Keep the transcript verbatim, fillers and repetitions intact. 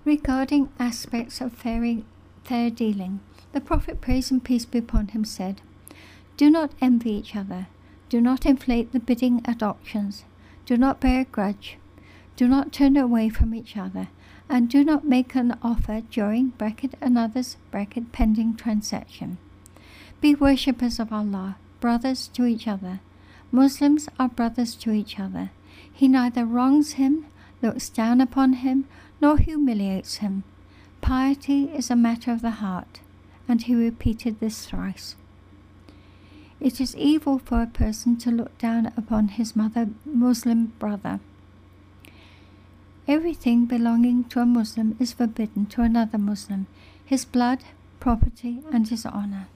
Regarding aspects of fair, fair dealing, the Prophet, praise and peace be upon him, said, "Do not envy each other. Do not inflate the bidding at auctions. Do not bear a grudge. Do not turn away from each other. And do not make an offer during bracket another's bracket pending transaction. Be worshippers of Allah, brothers to each other. Muslims are brothers to each other. He neither wrongs him, looks down upon him, nor humiliates him. Piety is a matter of the heart." And he repeated this thrice. It is evil for a person to look down upon his mother Muslim brother. Everything belonging to a Muslim is forbidden to another Muslim, his blood, property, and his honor.